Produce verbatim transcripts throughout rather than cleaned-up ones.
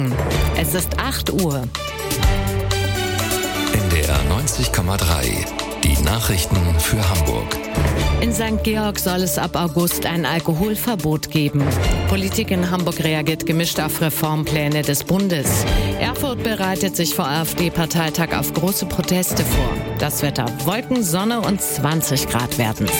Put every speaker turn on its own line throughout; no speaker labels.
Es ist acht Uhr.
N D R neunzig Komma drei. Die Nachrichten für Hamburg.
In Sankt Georg soll es ab August ein Alkoholverbot geben. Politik in Hamburg reagiert gemischt auf Reformpläne des Bundes. Erfurt bereitet sich vor AfD-Parteitag auf große Proteste vor. Das Wetter: Wolken, Sonne und zwanzig Grad werden's.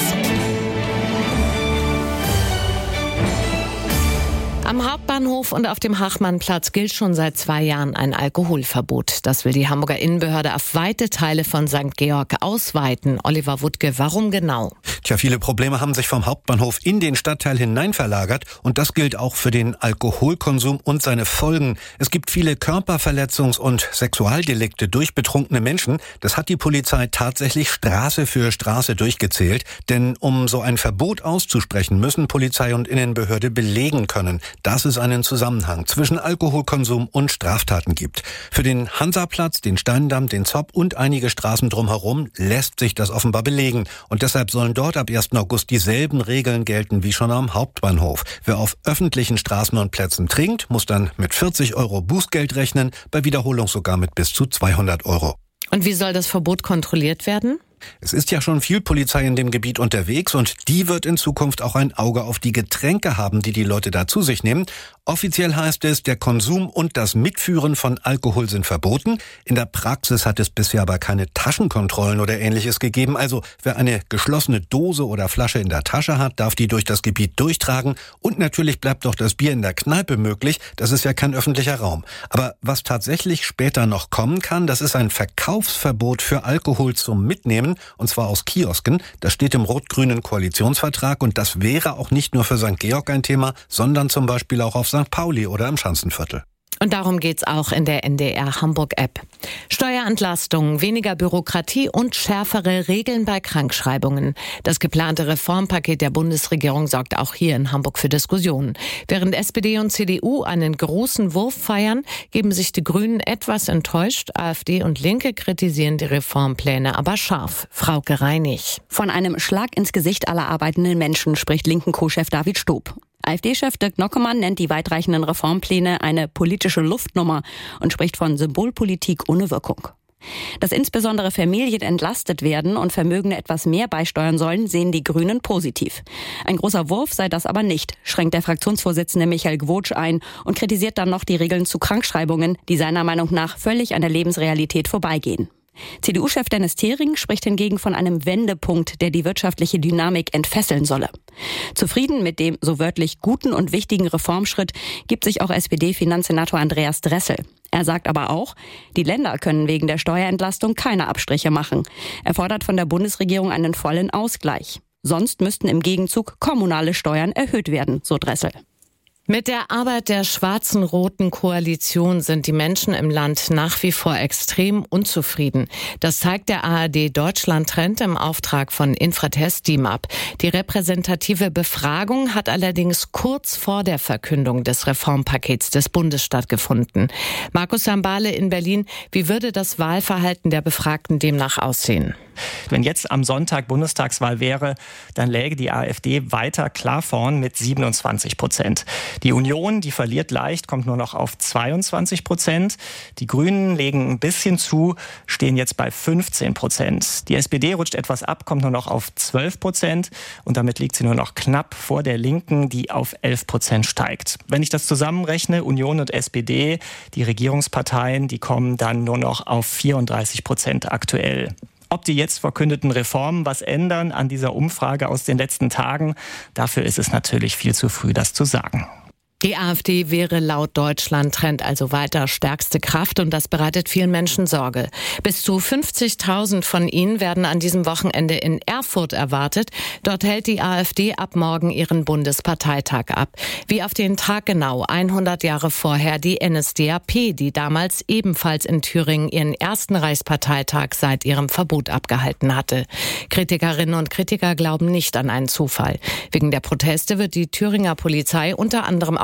Am Hauptbahnhof und auf dem Hachmannplatz gilt schon seit zwei Jahren ein Alkoholverbot. Das will die Hamburger Innenbehörde auf weite Teile von Sankt Georg ausweiten. Oliver Wuttke, warum genau?
Tja, viele Probleme haben sich vom Hauptbahnhof in den Stadtteil hinein verlagert. Und das gilt auch für den Alkoholkonsum und seine Folgen. Es gibt viele Körperverletzungs- und Sexualdelikte durch betrunkene Menschen. Das hat die Polizei tatsächlich Straße für Straße durchgezählt. Denn um so ein Verbot auszusprechen, müssen Polizei und Innenbehörde belegen können, dass es einen Zusammenhang zwischen Alkoholkonsum und Straftaten gibt. Für den Hansaplatz, den Steindamm, den Zopp und einige Straßen drumherum lässt sich das offenbar belegen. Und deshalb sollen dort ab ersten August dieselben Regeln gelten wie schon am Hauptbahnhof. Wer auf öffentlichen Straßen und Plätzen trinkt, muss dann mit vierzig Euro Bußgeld rechnen, bei Wiederholung sogar mit bis zu zweihundert Euro.
Und wie soll das Verbot kontrolliert werden?
Es ist ja schon viel Polizei in dem Gebiet unterwegs und die wird in Zukunft auch ein Auge auf die Getränke haben, die die Leute da zu sich nehmen. Offiziell heißt es, der Konsum und das Mitführen von Alkohol sind verboten. In der Praxis hat es bisher aber keine Taschenkontrollen oder Ähnliches gegeben. Also wer eine geschlossene Dose oder Flasche in der Tasche hat, darf die durch das Gebiet durchtragen. Und natürlich bleibt auch das Bier in der Kneipe möglich. Das ist ja kein öffentlicher Raum. Aber was tatsächlich später noch kommen kann, das ist ein Verkaufsverbot für Alkohol zum Mitnehmen. Und zwar aus Kiosken. Das steht im rot-grünen Koalitionsvertrag und das wäre auch nicht nur für Sankt Georg ein Thema, sondern zum Beispiel auch auf Sankt Pauli oder im Schanzenviertel.
Und darum geht's auch in der N D R Hamburg-App. Steuerentlastung, weniger Bürokratie und schärfere Regeln bei Krankschreibungen. Das geplante Reformpaket der Bundesregierung sorgt auch hier in Hamburg für Diskussionen. Während S P D und C D U einen großen Wurf feiern, geben sich die Grünen etwas enttäuscht. AfD und Linke kritisieren die Reformpläne aber scharf. Frauke Reinig.
Von einem Schlag ins Gesicht aller arbeitenden Menschen spricht Linken-Co-Chef David Stob. AfD-Chef Dirk Nockemann nennt die weitreichenden Reformpläne eine politische Luftnummer und spricht von Symbolpolitik ohne Wirkung. Dass insbesondere Familien entlastet werden und Vermögende etwas mehr beisteuern sollen, sehen die Grünen positiv. Ein großer Wurf sei das aber nicht, schränkt der Fraktionsvorsitzende Michael Gwotsch ein und kritisiert dann noch die Regeln zu Krankschreibungen, die seiner Meinung nach völlig an der Lebensrealität vorbeigehen. C D U-Chef Dennis Thering spricht hingegen von einem Wendepunkt, der die wirtschaftliche Dynamik entfesseln solle. Zufrieden mit dem so wörtlich guten und wichtigen Reformschritt gibt sich auch S P D-Finanzsenator Andreas Dressel. Er sagt aber auch, die Länder können wegen der Steuerentlastung keine Abstriche machen. Er fordert von der Bundesregierung einen vollen Ausgleich. Sonst müssten im Gegenzug kommunale Steuern erhöht werden, so Dressel.
Mit der Arbeit der schwarzen-roten Koalition sind die Menschen im Land nach wie vor extrem unzufrieden. Das zeigt der A R D-Deutschland-Trend im Auftrag von Infratest DIMAP. Die repräsentative Befragung hat allerdings kurz vor der Verkündung des Reformpakets des Bundes stattgefunden. Markus Sambale in Berlin, wie würde das Wahlverhalten der Befragten demnach aussehen?
Wenn jetzt am Sonntag Bundestagswahl wäre, dann läge die AfD weiter klar vorn mit siebenundzwanzig Prozent. Die Union, die verliert leicht, kommt nur noch auf zweiundzwanzig Prozent. Die Grünen legen ein bisschen zu, stehen jetzt bei fünfzehn Prozent. Die S P D rutscht etwas ab, kommt nur noch auf zwölf Prozent. Und damit liegt sie nur noch knapp vor der Linken, die auf elf Prozent steigt. Wenn ich das zusammenrechne, Union und S P D, die Regierungsparteien, die kommen dann nur noch auf vierunddreißig Prozent aktuell. Ob die jetzt verkündeten Reformen was ändern an dieser Umfrage aus den letzten Tagen, dafür ist es natürlich viel zu früh, das zu sagen.
Die AfD wäre laut Deutschland-Trend also weiter stärkste Kraft und das bereitet vielen Menschen Sorge. Bis zu fünfzigtausend von ihnen werden an diesem Wochenende in Erfurt erwartet. Dort hält die AfD ab morgen ihren Bundesparteitag ab. Wie auf den Tag genau, hundert Jahre vorher die N S D A P, die damals ebenfalls in Thüringen ihren ersten Reichsparteitag seit ihrem Verbot abgehalten hatte. Kritikerinnen und Kritiker glauben nicht an einen Zufall. Wegen der Proteste wird die Thüringer Polizei unter anderem auch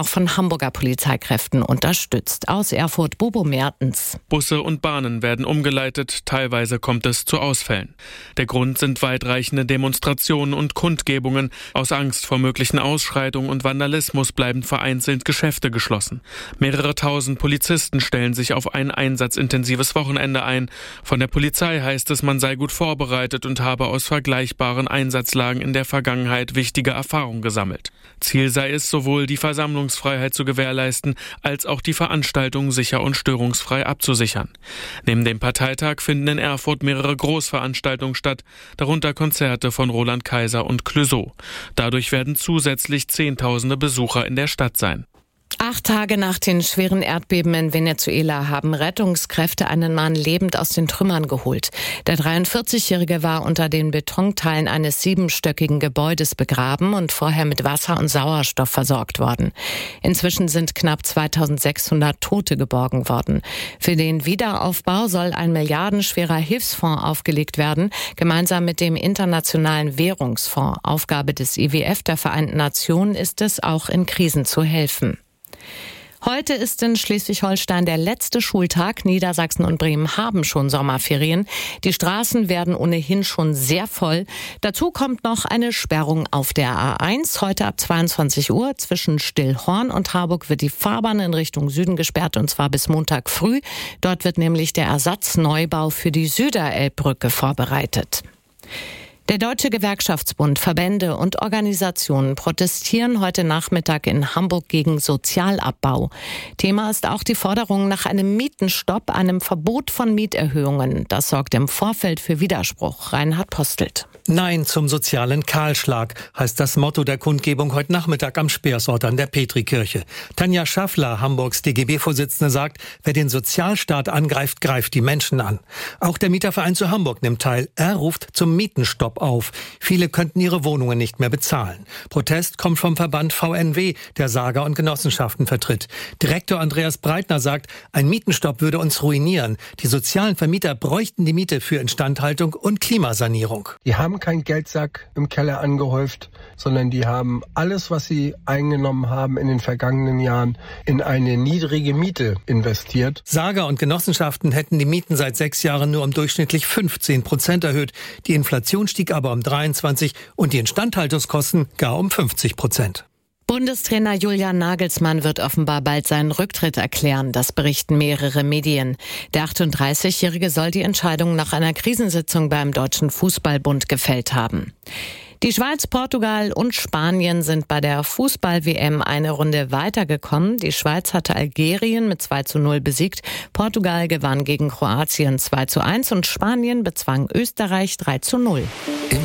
auch von Hamburger Polizeikräften unterstützt. Aus Erfurt, Bobo Mertens.
Busse und Bahnen werden umgeleitet, teilweise kommt es zu Ausfällen. Der Grund sind weitreichende Demonstrationen und Kundgebungen. Aus Angst vor möglichen Ausschreitungen und Vandalismus bleiben vereinzelt Geschäfte geschlossen. Mehrere tausend Polizisten stellen sich auf ein einsatzintensives Wochenende ein. Von der Polizei heißt es, man sei gut vorbereitet und habe aus vergleichbaren Einsatzlagen in der Vergangenheit wichtige Erfahrungen gesammelt. Ziel sei es, sowohl die Versammlungsfreiheit zu gewährleisten, als auch die Veranstaltung sicher und störungsfrei abzusichern. Neben dem Parteitag finden in Erfurt mehrere Großveranstaltungen statt, darunter Konzerte von Roland Kaiser und Clouseau. Dadurch werden zusätzlich Zehntausende Besucher in der Stadt sein.
Acht Tage nach den schweren Erdbeben in Venezuela haben Rettungskräfte einen Mann lebend aus den Trümmern geholt. Der dreiundvierzigjährige war unter den Betonteilen eines siebenstöckigen Gebäudes begraben und vorher mit Wasser und Sauerstoff versorgt worden. Inzwischen sind knapp zweitausendsechshundert Tote geborgen worden. Für den Wiederaufbau soll ein milliardenschwerer Hilfsfonds aufgelegt werden, gemeinsam mit dem Internationalen Währungsfonds. Aufgabe des I W F der Vereinten Nationen ist es, auch in Krisen zu helfen. Heute ist in Schleswig-Holstein der letzte Schultag. Niedersachsen und Bremen haben schon Sommerferien. Die Straßen werden ohnehin schon sehr voll. Dazu kommt noch eine Sperrung auf der A eins. Heute ab zweiundzwanzig Uhr zwischen Stillhorn und Harburg wird die Fahrbahn in Richtung Süden gesperrt, und zwar bis Montag früh. Dort wird nämlich der Ersatzneubau für die Süderelbbrücke vorbereitet. Der Deutsche Gewerkschaftsbund, Verbände und Organisationen protestieren heute Nachmittag in Hamburg gegen Sozialabbau. Thema ist auch die Forderung nach einem Mietenstopp, einem Verbot von Mieterhöhungen. Das sorgt im Vorfeld für Widerspruch. Reinhard Postelt.
Nein zum sozialen Kahlschlag, heißt das Motto der Kundgebung heute Nachmittag am Speersort an der Petrikirche. Tanja Schaffler, Hamburgs D G B-Vorsitzende, sagt, wer den Sozialstaat angreift, greift die Menschen an. Auch der Mieterverein zu Hamburg nimmt teil. Er ruft zum Mietenstopp auf. Viele könnten ihre Wohnungen nicht mehr bezahlen. Protest kommt vom Verband V N W, der Sager und Genossenschaften vertritt. Direktor Andreas Breitner sagt, ein Mietenstopp würde uns ruinieren. Die sozialen Vermieter bräuchten die Miete für Instandhaltung und Klimasanierung.
Die haben keinen Geldsack im Keller angehäuft, sondern die haben alles, was sie eingenommen haben in den vergangenen Jahren, in eine niedrige Miete investiert.
Sager und Genossenschaften hätten die Mieten seit sechs Jahren nur um durchschnittlich fünfzehn Prozent erhöht. Die Inflation stieg aber um dreiundzwanzig und die Instandhaltungskosten gar um fünfzig Prozent.
Bundestrainer Julian Nagelsmann wird offenbar bald seinen Rücktritt erklären, das berichten mehrere Medien. Der achtunddreißigjährige soll die Entscheidung nach einer Krisensitzung beim Deutschen Fußballbund gefällt haben. Die Schweiz, Portugal und Spanien sind bei der Fußball-W M eine Runde weitergekommen. Die Schweiz hatte Algerien mit zwei zu null besiegt, Portugal gewann gegen Kroatien zwei zu eins und Spanien bezwang Österreich drei zu null.
Im